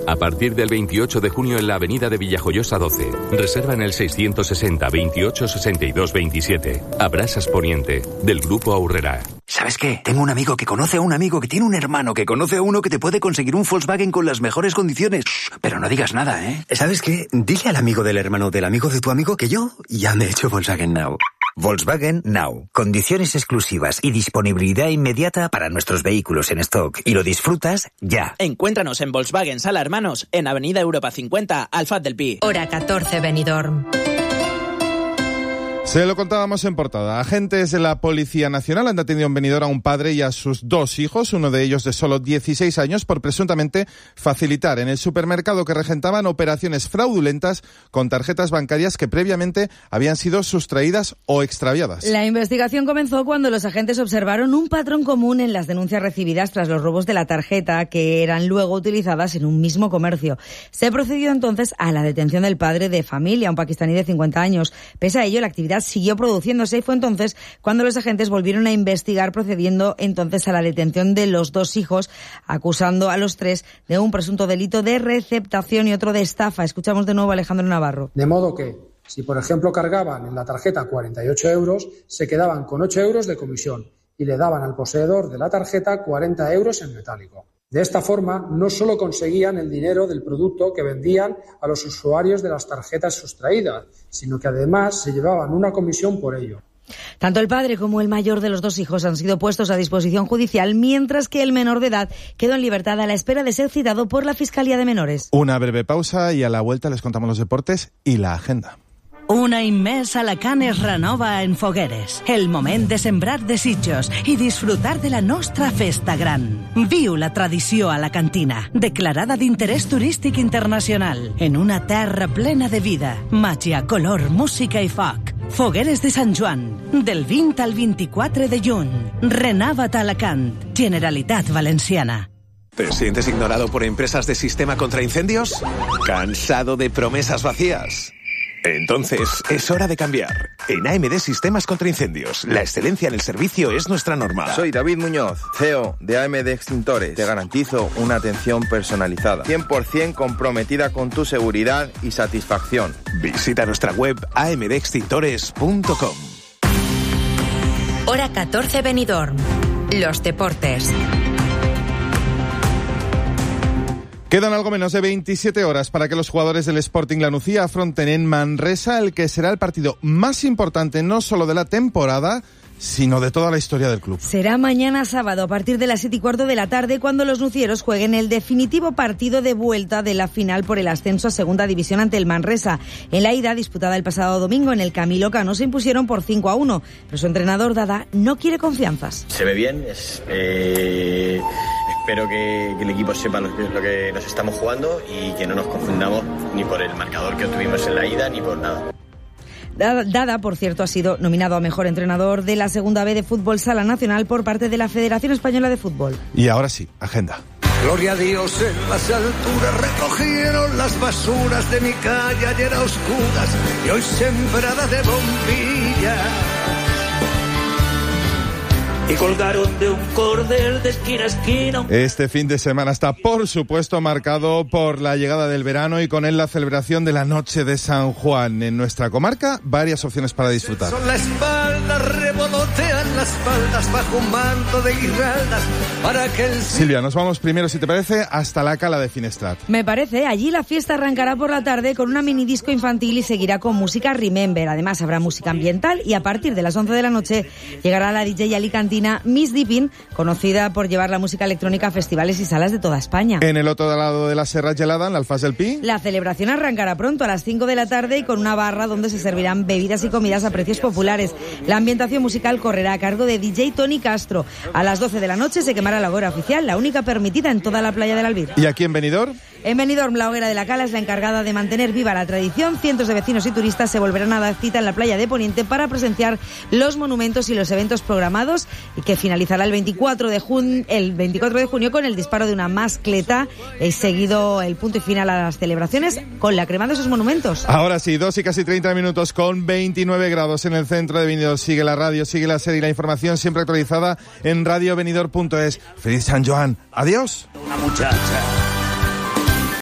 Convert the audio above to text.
A partir del 28 de junio en la avenida de Villajoyosa 12. Reserva en el 660 28 62 27. Abrasas Poniente, del Grupo Aurrera. ¿Sabes qué? Tengo un amigo que conoce a un amigo que tiene un hermano que conoce a uno que te puede conseguir un Volkswagen con las mejores condiciones. Pero no digas nada, ¿eh? ¿Sabes qué? Dile al amigo del hermano del amigo de tu amigo que yo ya me he hecho Volkswagen Now. Volkswagen Now. Condiciones exclusivas y disponibilidad inmediata para nuestros vehículos en stock. Y lo disfrutas ya. Encuéntranos en Volkswagen Sala Hermanos, en Avenida Europa 50, Alfaz del Pi. Hora 14, Benidorm. Se lo contábamos en portada. Agentes de la Policía Nacional han detenido en Benidorm a un padre y a sus 2 hijos, uno de ellos de solo 16 años, por presuntamente facilitar en el supermercado que regentaban operaciones fraudulentas con tarjetas bancarias que previamente habían sido sustraídas o extraviadas. La investigación comenzó cuando los agentes observaron un patrón común en las denuncias recibidas tras los robos de la tarjeta, que eran luego utilizadas en un mismo comercio. Se procedió entonces a la detención del padre de familia, un pakistaní de 50 años. Pese a ello, la actividad siguió produciéndose y fue entonces cuando los agentes volvieron a investigar, procediendo entonces a la detención de los 2 hijos, acusando a los 3 de un presunto delito de receptación y otro de estafa. Escuchamos de nuevo a Alejandro Navarro. De modo que, si por ejemplo cargaban en la tarjeta 48 euros, se quedaban con 8 euros de comisión y le daban al poseedor de la tarjeta 40 euros en metálico. De esta forma, no solo conseguían el dinero del producto que vendían a los usuarios de las tarjetas sustraídas, sino que además se llevaban una comisión por ello. Tanto el padre como el mayor de los 2 hijos han sido puestos a disposición judicial, mientras que el menor de edad quedó en libertad a la espera de ser citado por la Fiscalía de Menores. Una breve pausa y a la vuelta les contamos los deportes y la agenda. Un any més Alacant es renova en fogueres. El moment de sembrar desitjos i disfrutar de la nostra festa gran. Viu la tradició alacantina, declarada d'interès turístic internacional, en una terra plena de vida, màgia, color, música i foc. Fogueres de Sant Joan, del 20 al 24 de juny. Renovat Alacant, Generalitat Valenciana. ¿Te sientes ignorado por empresas de sistema contra incendios? ¿Cansado de promesas vacías? Entonces, es hora de cambiar. En AMD Sistemas contra Incendios, la excelencia en el servicio es nuestra norma. Soy David Muñoz, CEO de AMD Extintores. Te garantizo una atención personalizada, 100% comprometida con tu seguridad y satisfacción. Visita nuestra web amdextintores.com. Hora 14, Benidorm. Los deportes. Quedan algo menos de 27 horas para que los jugadores del Sporting La Nucía afronten en Manresa el que será el partido más importante no solo de la temporada, sino de toda la historia del club. Será mañana sábado a partir de las 7:15 de la tarde cuando los nucieros jueguen el definitivo partido de vuelta de la final por el ascenso a Segunda División ante el Manresa. En la ida, disputada el pasado domingo en el Camilo Cano, se impusieron por 5-1, pero su entrenador Dada no quiere confianzas. Se ve bien, espero que el equipo sepa lo que nos estamos jugando y que no nos confundamos ni por el marcador que obtuvimos en la ida ni por nada. Dada, por cierto, ha sido nominado a Mejor Entrenador de la Segunda B de Fútbol Sala Nacional por parte de la Federación Española de Fútbol. Y ahora sí, agenda. Gloria a Dios en las alturas, recogieron las basuras de mi calle ayer a oscuras y hoy sembrada de bombillas. Y colgaron de un cordel de esquina a esquina. Este fin de semana está, por supuesto, marcado por la llegada del verano y con él la celebración de la Noche de San Juan. En nuestra comarca, varias opciones para disfrutar. Son la espalda, revolotean las faldas bajo un manto de guirnaldas para que el... Silvia, nos vamos primero, si te parece, hasta la Cala de Finestrat. Me parece. Allí la fiesta arrancará por la tarde con una mini disco infantil y seguirá con música Remember. Además, habrá música ambiental y a partir de las 11 de la noche llegará la DJ alicantina Miss Dippin, conocida por llevar la música electrónica a festivales y salas de toda España. En el otro lado de la Serra Gelada, en la Alfaz del Pi, la celebración arrancará pronto a las 5 de la tarde y con una barra donde se servirán bebidas y comidas a precios populares. La ambientación musical correrá a cargo de DJ Tony Castro. A las 12 de la noche se quemará la hoguera oficial, la única permitida en toda la playa del Albir. ¿Y aquí en Benidorm? En Benidorm, la hoguera de la Cala es la encargada de mantener viva la tradición. Cientos de vecinos y turistas se volverán a dar cita en la playa de Poniente para presenciar los monumentos y los eventos programados, y que finalizará el 24 de junio con el disparo de una mascleta, seguido el punto y final a las celebraciones con la crema de esos monumentos. Ahora sí, 2 y casi 30 minutos con 29 grados en el centro de Benidorm. Sigue la radio, sigue la serie y la información siempre actualizada en radiobenidorm.es. ¡Feliz San Joan! ¡Adiós! Una muchacha